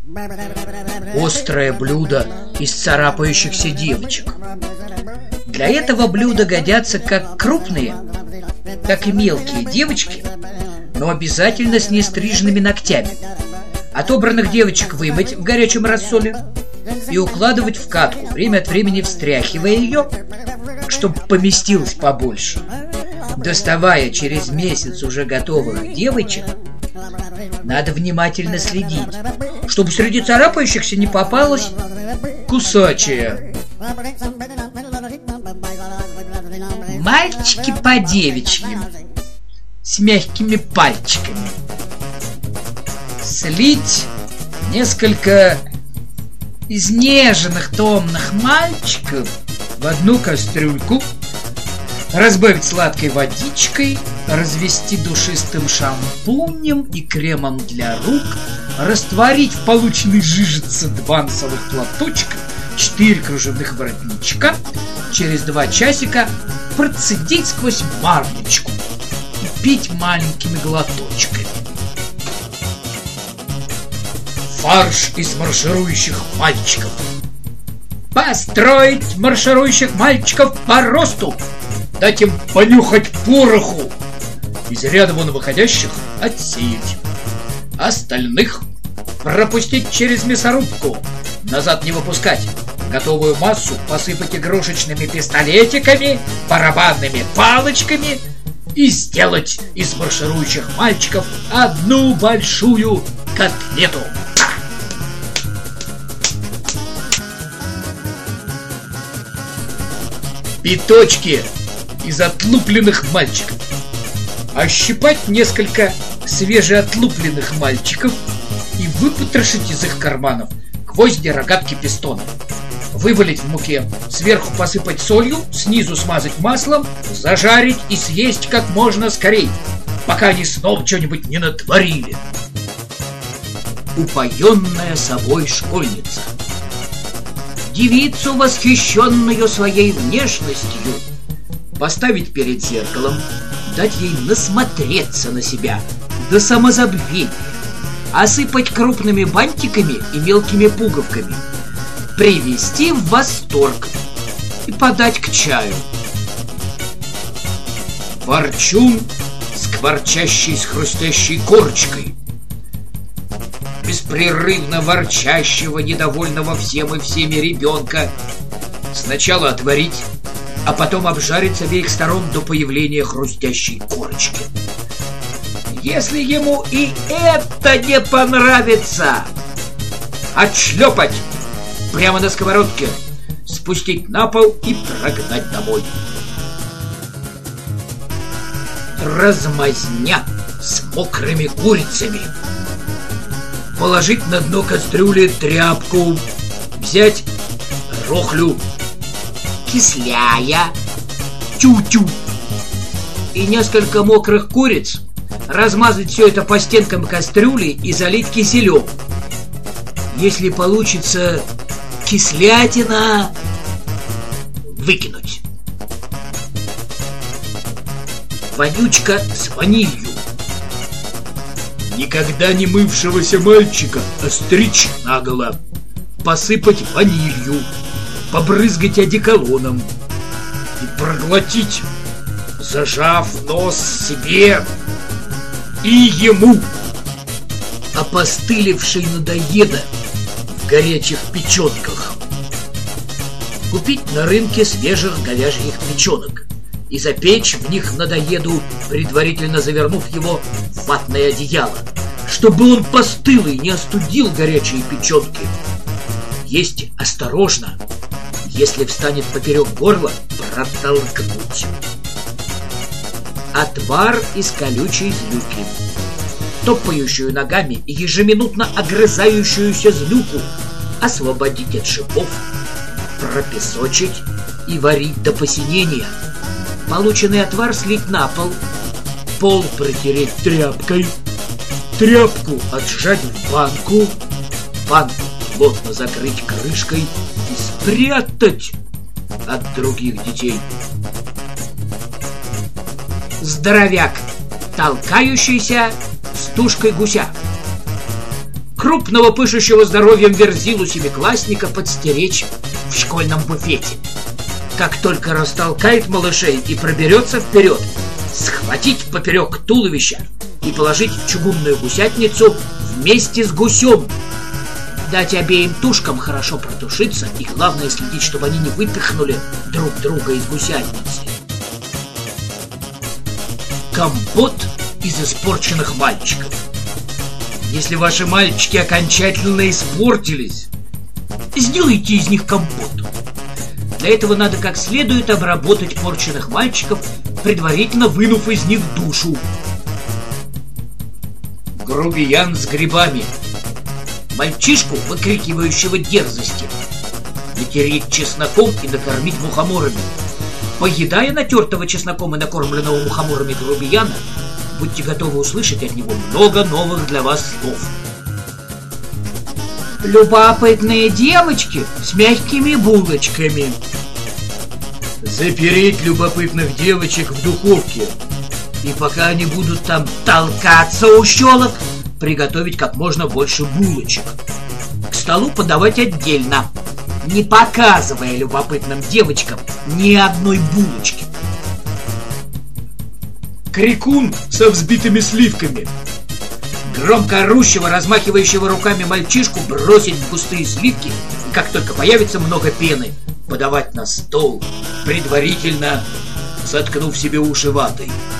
Острое блюдо из царапающихся девочек. Для этого блюда годятся как крупные, так и мелкие девочки, но обязательно с нестриженными ногтями. Отобранных девочек вымыть в горячем рассоле и укладывать в катку, время от времени встряхивая ее, чтобы поместилось побольше. Доставая через месяц уже готовых девочек, надо внимательно следить, чтобы среди царапающихся не попалась кусачая. Мальчики по девичьи с мягкими пальчиками. Слить несколько изнеженных томных мальчиков в одну кастрюльку, разбавить сладкой водичкой, развести душистым шампунем и кремом для рук, растворить в полученной жижице 2 носовых платочка, 4 кружевных воротничка, через 2 часика процедить сквозь марлечку и пить маленькими глоточками. Фарш из марширующих мальчиков. Построить марширующих мальчиков по росту, дать им понюхать пороху, из ряда вон выходящих отсеять, остальных пропустить через мясорубку, назад не выпускать, готовую массу посыпать игрушечными пистолетиками, барабанными палочками и сделать из марширующих мальчиков одну большую котлету. Пяточки из отлупленных мальчиков. Ощипать несколько свежеотлупленных мальчиков и выпотрошить из их карманов гвозди, рогатки, пистоны. Вывалить в муке, сверху посыпать солью, снизу смазать маслом, зажарить и съесть как можно скорей, пока они снова что-нибудь не натворили. Упоенная собой школьница. Девицу, восхищенную своей внешностью, поставить перед зеркалом, дать ей насмотреться на себя до самозабвения, осыпать крупными бантиками и мелкими пуговками, привести в восторг и подать к чаю. Ворчун, скворчащий с хрустящей корочкой, беспрерывно ворчащего, недовольного всем и всеми ребенка, сначала отварить, а потом обжарить с обеих сторон до появления хрустящей корочки. Если ему и это не понравится, отшлепать прямо на сковородке, спустить на пол и прогнать домой. Размазня с мокрыми курицами. Положить на дно кастрюли тряпку, взять рохлю, кисляя, тю-тю и несколько мокрых куриц, размазать все это по стенкам кастрюли и залить киселем. Если получится кислятина, выкинуть. Вонючка с ванилью. Никогда не мывшегося мальчика остричь наголо, посыпать ванилью, побрызгать одеколоном и проглотить, зажав нос себе и ему. Опостылевший надоеда в горячих печенках. Купить на рынке свежих говяжьих печенок и запечь в них надоеду, предварительно завернув его в ватное одеяло, чтобы он постыл и не остудил горячие печенки. Есть осторожно, если встанет поперек горла, протолкнуть. Отвар из колючей злюки. Топающую ногами и ежеминутно огрызающуюся злюку освободить от шипов, пропесочить и варить до посинения. Полученный отвар слить на пол, пол протереть тряпкой, тряпку отжать в банку, банку плотно закрыть крышкой и спрятать от других детей. Здоровяк, толкающийся с тушкой гуся. крупного пышущего здоровьем верзилу семиклассника подстеречь в школьном буфете. Как только растолкает малышей и проберется вперед, схватить поперек туловища и положить в чугунную гусятницу вместе с гусем. Дать обеим тушкам хорошо протушиться, и главное следить, чтобы они не выпихнули друг друга из гусятницы. Компот из испорченных мальчиков. Если ваши мальчики окончательно испортились, сделайте из них компот. Для этого надо как следует обработать порченных мальчиков, предварительно вынув из них душу. Грубиян с грибами. Мальчишку, выкрикивающего дерзости, натереть чесноком и накормить мухоморами. Поедая натертого чесноком и накормленного мухоморами грубияна, будьте готовы услышать от него много новых для вас слов. Любопытные девочки с мягкими булочками. Запереть любопытных девочек в духовке, и пока они будут там толкаться у щелок, приготовить как можно больше булочек. К столу подавать отдельно, не показывая любопытным девочкам ни одной булочки. Крикун со взбитыми сливками. Громко орущего, размахивающего руками мальчишку бросить в густые сливки, и как только появится много пены, подавать на стол, предварительно заткнув себе уши ватой.